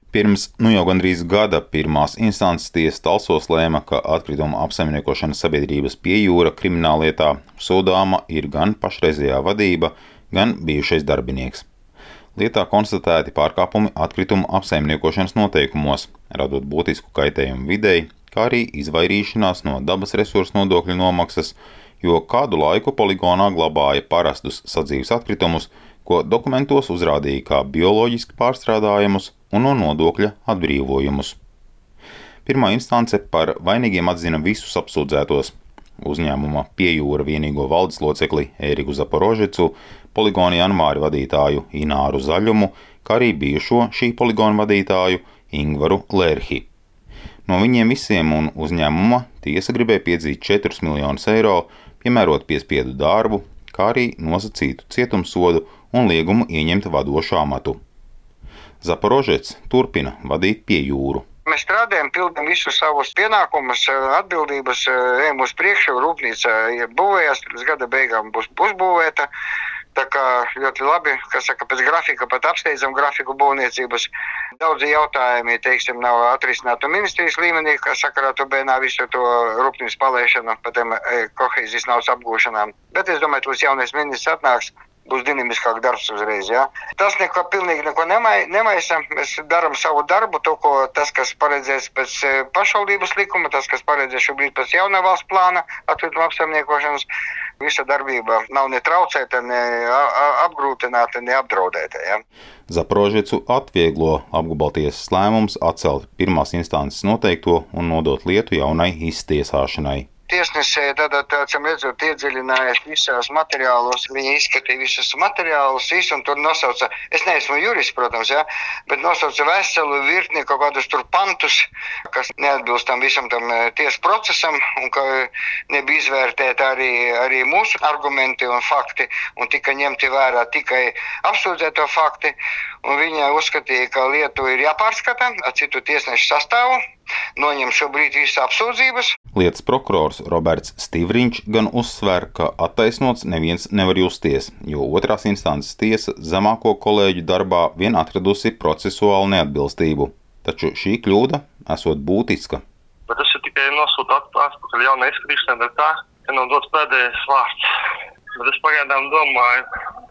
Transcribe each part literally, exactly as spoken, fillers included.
Pirms nu jau gandrīz gada pirmās instances tiesa Talsos lēma, ka atkritumu apsaimniekošanas sabiedrības Piejūra krimināllietā sodāma ir gan pašreizējā vadība, gan bijušais darbinieks. Lietā konstatēti pārkāpumi atkritumu apsaimniekošanas noteikumos, radot būtisku kaitējumu videi, kā arī izvairīšanās no dabas resursu nodokļu nomaksas, jo kādu laiku poligonā glabāja parastus sadzīves atkritumus, ko dokumentos uzrādīja kā bioloģiski pārstrādājumus un no nodokļa atbrīvojumus. Pirmā instance par vainīgiem atzina visus apsūdzētos - uzņēmuma Piejūra vienīgo valdes locekli Ēriku Zaporožecu, poligona Janvāri vadītāju Ināru Zaļumu, kā arī bijušo šī poligona vadītāju Ingvaru Lērhi. No viņiem visiem un uzņēmuma tiesa gribēja piedzīt četrus miljonus eiro, piemērot piespiedu darbu, kā arī nosacītu cietumsodu un liegumu ieņemt vadošu amatu. Zaporožets turpina vadīt Piejūru. Mēs strādājam, pildam visus savus pienākumus, atbildības, ejam uz priekšu, rūpnīca būvējas, līdz gada beigām būs uzbūvēta. Tā kā ļoti labi, kas saka, pēc grafika pat apsteidzam grafiku būvniecības. Daudzi jautājumi, teiksim, nav atrisināti ministrijas līmenī, kā sakarā to bērnā visu to rūpnīcu palaišanu, pat tiem kohēzijas naudas apgūšanām. Bet es domāju, līdz jaunais ministrs atnāks, būs dinamiskāk darbs uzreiz, jā. Tas neko pilnīgi neko nemai, nemaisa. Mēs darām savu darbu, to, ko tas, kas paredzēts pēc pašvaldības likuma, tas, kas paredzēts šobrīd pēc jaunā valsts plāna atkrituma apsaimniekošanas. Visa darbība nav ne traucēta, ne apgrūtināta, ne apdraudēta, jā. Zaporožecu atvieglo apgabaltiesas lēmums atcelt pirmās instances noteikto un nodot lietu jaunai iztiesāšanai. Tiesnesē tad, acīm redzot, iedziļinājās visos materiālos, viņi izskatīja visus materiālus, visu, un tur nosauca, es neesmu jurists, protams, jā, bet nosauca veselu virkni kaut kādus tur pantus, kas neatbilst tam visam tam tiesas procesam, un ka nebija izvērtēti arī, arī mūsu argumenti un fakti, un tika ņemti vērā tikai apsūdzēto fakti, un viņa uzskatīja, ka lietu ir jāpārskata ar citu tiesnešu sastāvu, noņem šobrīd visas apsūdzības. Lietas prokurors Roberts Stīvriņš gan uzsver, ka attaisnots neviens nevar justies, jo otrās instances tiesa zemāko kolēģu darbā vien atradusi procesuālu neatbilstību. Taču šī kļūda esot būtiska. Bet tas ir tikai nosūta atpakaļ jauna izskatīšana, bet tā, ka nav dots pēdējais vārds. Bet es pagaidām domāju,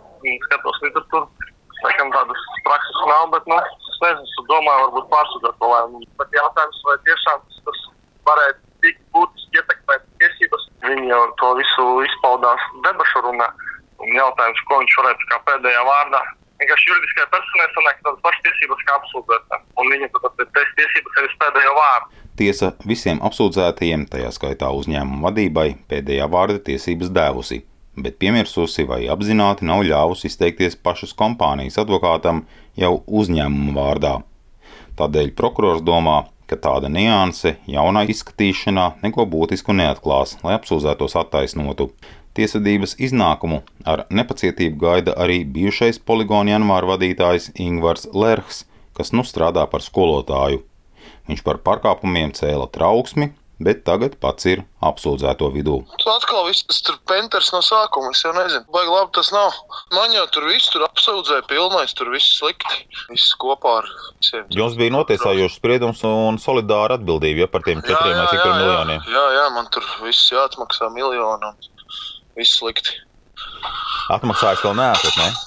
skatos literatūru, laikam tādas prakses nav, bet, nu, es nezinu, es domāju, varbūt pārsūdzēt to lēmumu. Bet jautājums, vai tiešām tas varēja tik būtiski ietekmēt tiesības. Viņi jau to visu izpaudās debašu runā. Un jautājums, ko viņš varētu kā pēdējā vārdā. Vienkārši juridiskai personai sanāk tādas pašas tiesības kā apsūdzētā. Un viņi tad pēc tiesības sevis pēdējo vārdu. Tiesa visiem apsūdzētajiem, tajā skaitā uzņēmuma vadībai, pēdējā vārda tiesības devusi, bet piemirsusi vai apzināti nav ļāvusi izteikties pašas kompānijas advokātam jau uzņēmuma vārdā. Tādēļ prokurors domā, ka tāda nianse jaunā izskatīšanā neko būtisku neatklās, lai apsūdzētos attaisnotu. Tiesvedības iznākumu ar nepacietību gaida arī bijušais poligona Janvāra vadītājs Ingvars Lērhs, kas nu strādā par skolotāju. Viņš par pārkāpumiem cēla trauksmi, bet tagad pats ir apsūdzēto vidū. Tu atkal viss tas tur penters no sākuma, es jau nezinu. Baigi labi tas nav. Man jau tur viss tur apsūdzēja pilnais, tur viss slikti. Viss kopā ar visiem. Jums bija notiesājošs spriedums un solidāra atbildība, ja par tiem četriem vai cik tur miljoniem? Jā, jā, man tur viss jāatmaksā miljonu un viss slikti. Atmaksājis vēl neesat, ne?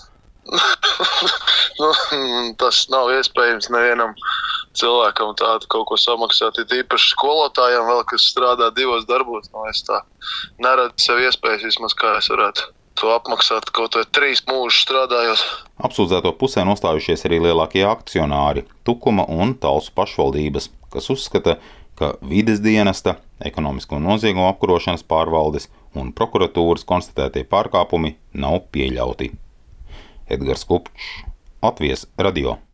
nu, tas nav iespējams nevienam cilvēkam tādu kaut ko samaksāt, ir īpaši skolotājiem vēl, kas strādā divos darbos. Nu, es tā neredzu sev iespējas vismaz, kā es varētu to apmaksāt kaut vai trīs mūžus strādājot. Apsūdzēto pusē nostājušies arī lielākie akcionāri – Tukuma un Talsu pašvaldības, kas uzskata, ka vides dienesta, ekonomisko noziegumu apkarošanas pārvaldes un prokuratūras konstatētie pārkāpumi nav pieļauti. Edgars Kupčs, Latvijas radio.